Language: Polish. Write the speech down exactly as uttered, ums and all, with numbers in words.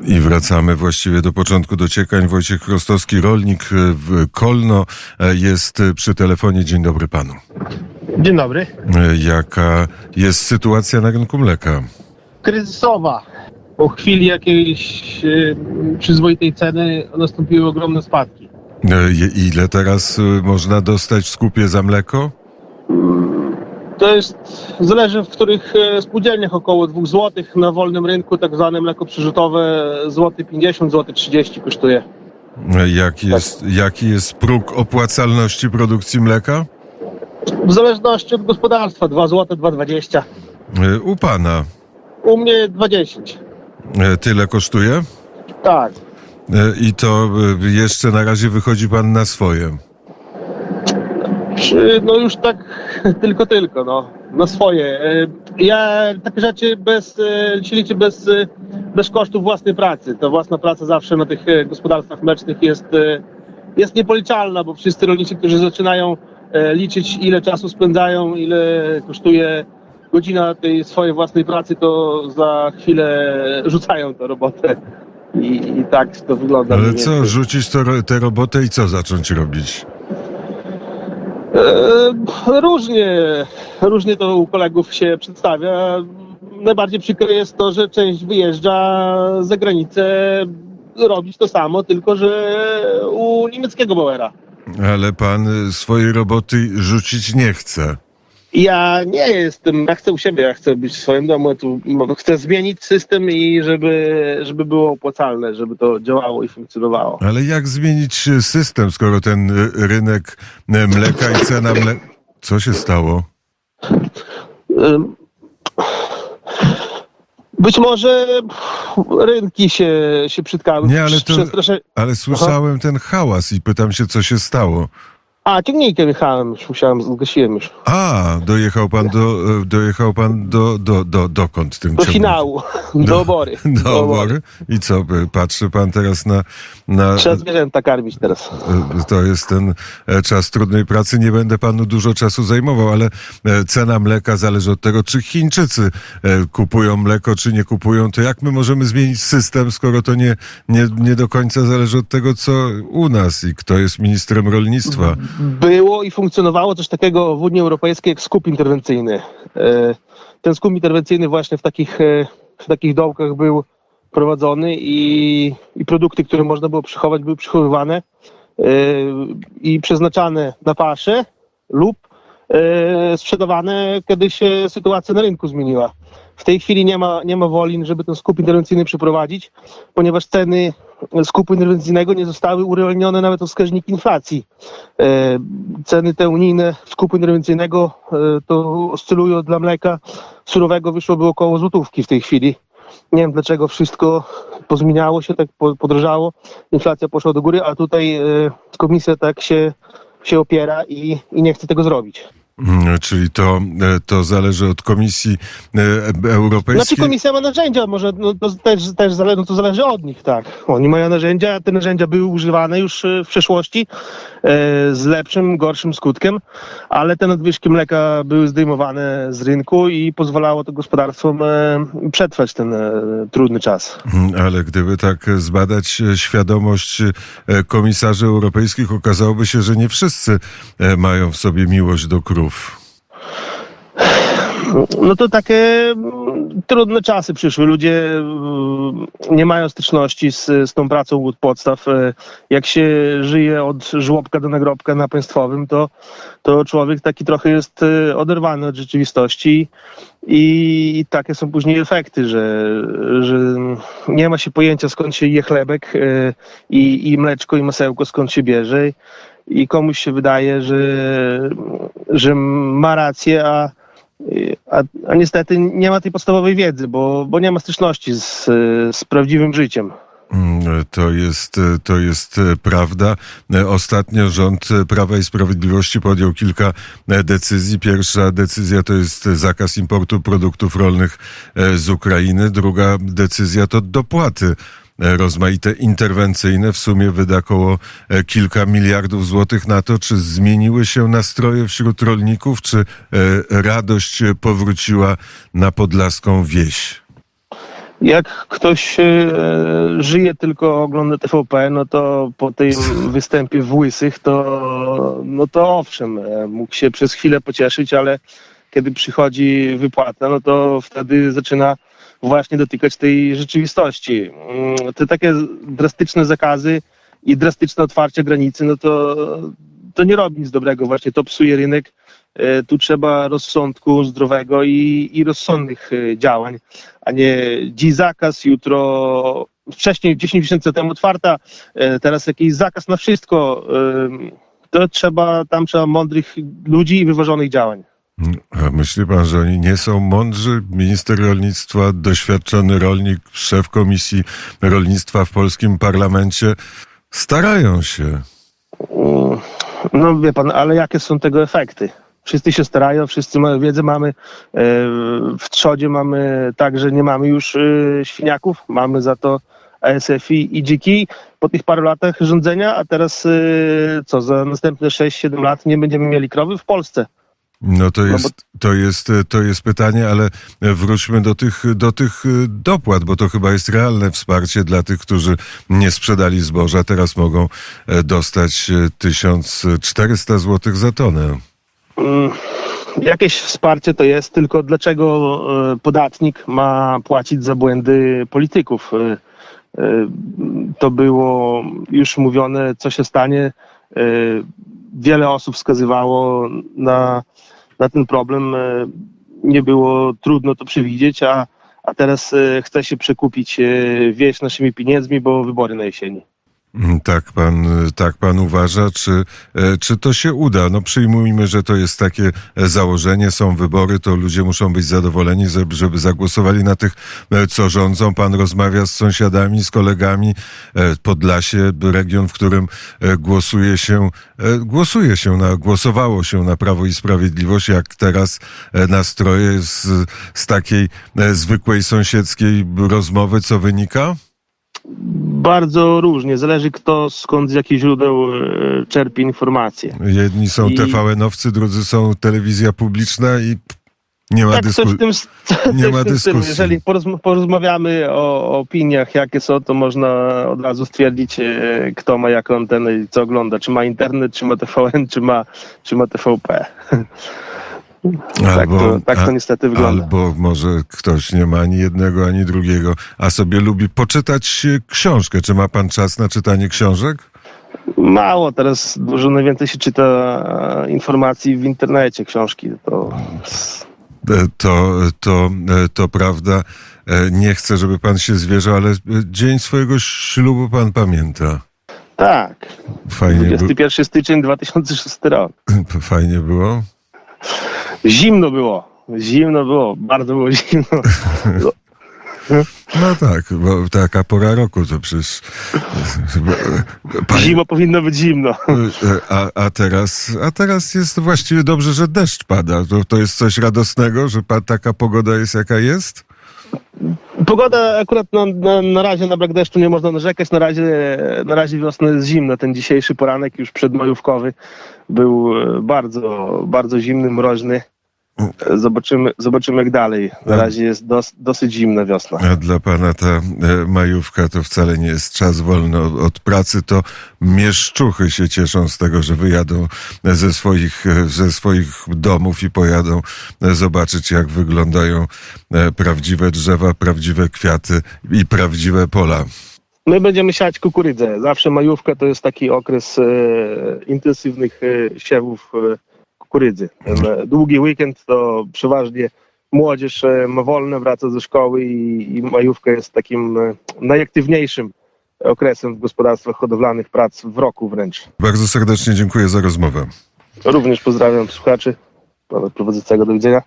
I wracamy właściwie do początku dociekań. Wojciech Chrostowski, rolnik w Kolno, jest przy telefonie. Dzień dobry panu. Dzień dobry. Jaka jest sytuacja na rynku mleka? Kryzysowa. Po chwili jakiejś y, przyzwoitej ceny nastąpiły ogromne spadki. Ile teraz można dostać w skupie za mleko? To jest, zależy w których spółdzielniach, około dwa złote. Na wolnym rynku tak zwane mleko przyrzutowe złoty pięćdziesiąt, złoty trzydzieści kosztuje. Jaki jest, tak. Jaki jest próg opłacalności produkcji mleka? W zależności od gospodarstwa dwa złote, dwa dwadzieścia. U pana? U mnie dwadzieścia. Tyle kosztuje? Tak. I to jeszcze na razie wychodzi pan na swoje? No już tak tylko, tylko, no. Na swoje. Ja takie rzeczy bez, się liczy bez, bez kosztów własnej pracy. To własna praca zawsze na tych gospodarstwach mlecznych jest, jest niepoliczalna, bo wszyscy rolnicy, którzy zaczynają liczyć, ile czasu spędzają, ile kosztuje godzina tej swojej własnej pracy, to za chwilę rzucają tę robotę. I, i tak to wygląda. Ale co, rzucić to, tę robotę i co zacząć robić? E, różnie, różnie to u kolegów się przedstawia. Najbardziej przykre jest to, że część wyjeżdża za granicę robić to samo, tylko że u niemieckiego Bauera. Ale pan swojej roboty rzucić nie chce. Ja nie jestem, ja chcę u siebie, ja chcę być w swoim domu, tu chcę zmienić system i żeby, żeby było opłacalne, żeby to działało i funkcjonowało. Ale jak zmienić system, skoro ten rynek mleka i cena mleka... Co się stało? Być może rynki się, się przytkały. Nie, ale, to, ale słyszałem Aha. ten hałas i pytam się, co się stało. A, ciągnikiem jechałem, już musiałem, zgasiłem już. A, dojechał pan do, dojechał pan do, do, do, dokąd tym Do ciągnikiem? Finału, do, do obory. Do, do obory? I co, patrzy pan teraz na... na... Trzeba zwierzęta karmić teraz. To jest ten czas trudnej pracy, nie będę panu dużo czasu zajmował, ale cena mleka zależy od tego, czy Chińczycy kupują mleko, czy nie kupują, to jak my możemy zmienić system, skoro to nie, nie, nie do końca zależy od tego, co u nas i kto jest ministrem rolnictwa. Było i funkcjonowało coś takiego w Unii Europejskiej jak skup interwencyjny. Ten skup interwencyjny właśnie w takich, w takich dołkach był prowadzony i, i produkty, które można było przechować, były przechowywane i przeznaczane na paszę lub sprzedawane, kiedy się sytuacja na rynku zmieniła. W tej chwili nie ma, nie ma woli, żeby ten skup interwencyjny przeprowadzić, ponieważ ceny skupu interwencyjnego nie zostały urealnione nawet o wskaźnik inflacji. E, ceny te unijne skupu interwencyjnego e, to oscylują dla mleka surowego, wyszłoby około złotówki w tej chwili. Nie wiem dlaczego wszystko pozmieniało się, tak podrożało, inflacja poszła do góry, a tutaj e, komisja tak się, się opiera i, i nie chce tego zrobić. Czyli to, to zależy od Komisji Europejskiej? Znaczy komisja ma narzędzia, może no, to też, też zależy, no, to zależy od nich, tak. Oni mają narzędzia, te narzędzia były używane już w przeszłości e, z lepszym, gorszym skutkiem, ale te nadwyżki mleka były zdejmowane z rynku i pozwalało to gospodarstwom e, przetrwać ten e, trudny czas. Ale gdyby tak zbadać świadomość komisarzy europejskich, okazałoby się, że nie wszyscy mają w sobie miłość do krów. No to takie trudne czasy przyszły. Ludzie nie mają styczności z, z tą pracą od podstaw. Jak się żyje od żłobka do nagrobka na państwowym, to, to człowiek taki trochę jest oderwany od rzeczywistości i takie są później efekty, że, że nie ma się pojęcia, skąd się je chlebek i, i mleczko i masełko, skąd się bierze. I komuś się wydaje, że, że ma rację, a, a, a niestety nie ma tej podstawowej wiedzy, bo, bo nie ma styczności z, z prawdziwym życiem. To jest, to jest prawda. Ostatnio rząd Prawa i Sprawiedliwości podjął kilka decyzji. Pierwsza decyzja to jest zakaz importu produktów rolnych z Ukrainy. Druga decyzja to dopłaty rozmaite interwencyjne. W sumie wyda około kilka miliardów złotych na to. Czy zmieniły się nastroje wśród rolników? Czy radość powróciła na podlaską wieś? Jak ktoś e, żyje tylko ogląda T V P, no to po tym występie w Łysych, to, no to owszem, e, mógł się przez chwilę pocieszyć, ale kiedy przychodzi wypłata, no to wtedy zaczyna właśnie dotykać tej rzeczywistości. Mm, Te takie drastyczne zakazy i drastyczne otwarcie granicy, no to, to nie robi nic dobrego, właśnie to psuje rynek. E, Tu trzeba rozsądku zdrowego i, i rozsądnych e, działań, a nie dziś zakaz, jutro, wcześniej dziesięć miesięcy temu otwarta, e, teraz jakiś zakaz na wszystko. E, To trzeba, tam trzeba mądrych ludzi i wyważonych działań. A myśli pan, że oni nie są mądrzy? Minister rolnictwa, doświadczony rolnik, szef Komisji Rolnictwa w polskim parlamencie starają się. Mm, No wie pan, ale jakie są tego efekty? Wszyscy się starają, wszyscy mają wiedzę, mamy e, w trzodzie mamy tak, że nie mamy już e, świniaków, mamy za to A S F i i dziki po tych paru latach rządzenia, a teraz e, co, za następne sześć siedem lat nie będziemy mieli krowy w Polsce. No to No jest, to jest, to jest pytanie, ale wróćmy do tych, do tych dopłat, bo to chyba jest realne wsparcie dla tych, którzy nie sprzedali zboża. Teraz mogą dostać tysiąc czterysta złotych za tonę. Mm, Jakieś wsparcie to jest, tylko dlaczego e, podatnik ma płacić za błędy polityków? E, e, To było już mówione, co się stanie. E, Wiele osób wskazywało na, na ten problem. E, Nie było trudno to przewidzieć, a, a teraz e, chce się przekupić e, wieś naszymi pieniędzmi, bo wybory na jesieni. Tak pan, tak pan uważa, czy, czy to się uda? No przyjmujmy, że to jest takie założenie, są wybory, to ludzie muszą być zadowoleni, żeby, żeby zagłosowali na tych, co rządzą. Pan rozmawia z sąsiadami, z kolegami. Podlasie, region, w którym głosuje się, głosuje się na, głosowało się na Prawo i Sprawiedliwość, jak teraz nastroje z, z takiej zwykłej sąsiedzkiej rozmowy, co wynika? Bardzo różnie, zależy kto skąd, z jakich źródeł e, czerpie informacje. Jedni są I- T V N-owcy, drudzy są telewizja publiczna i nie ma Tak, coś dyskusji. w tym, s- coś nie ma w tym stylu. dyskusji. Jeżeli porozm- porozmawiamy o, o opiniach, jakie są, to można od razu stwierdzić, e, kto ma jaką antenę i co ogląda. Czy ma internet, czy ma T V N, czy ma, czy ma T V P. tak, to, tak to a- niestety wygląda. Albo może ktoś nie ma ani jednego, ani drugiego, a sobie lubi poczytać e, książkę. Czy ma pan czas na czytanie książek? Mało, teraz dużo najwięcej się czyta e, informacji w internecie, książki. To E, To, to, e, to prawda. E, Nie chcę, żeby pan się zwierzał, ale e, dzień swojego ślubu pan pamięta. tak. Fajnie, bu- dwudziestego pierwszego stycznia dwa tysiące szósty rok. fajnie było. Zimno było. Zimno było. Bardzo było zimno. No tak, bo taka pora roku to przecież... Pani- Zimo powinno być zimno. A, a, teraz, a teraz jest właściwie dobrze, że deszcz pada. To, to jest coś radosnego, że pa, taka pogoda jest jaka jest? Pogoda akurat na, na, na razie na brak deszczu nie można narzekać. Na razie, na razie wiosna jest zimna. Ten dzisiejszy poranek już przedmajówkowy był bardzo, bardzo zimny, mroźny. Zobaczymy, zobaczymy jak dalej. Na razie jest dos, dosyć zimna wiosna. A dla pana ta e, majówka to wcale nie jest czas wolny od, od pracy, to mieszczuchy się cieszą z tego, że wyjadą ze swoich, e, ze swoich domów i pojadą e, zobaczyć, jak wyglądają e, prawdziwe drzewa, prawdziwe kwiaty i prawdziwe pola. My będziemy siać kukurydzę. Zawsze majówka to jest taki okres e, intensywnych e, siewów e, kukurydzy. Ten e, długi weekend to przeważnie młodzież e, ma wolne, wraca ze szkoły i, i majówka jest takim e, najaktywniejszym okresem w gospodarstwach hodowlanych, prac w roku wręcz. Bardzo serdecznie dziękuję za rozmowę. Również pozdrawiam słuchaczy. Pana prowadzącego, do widzenia.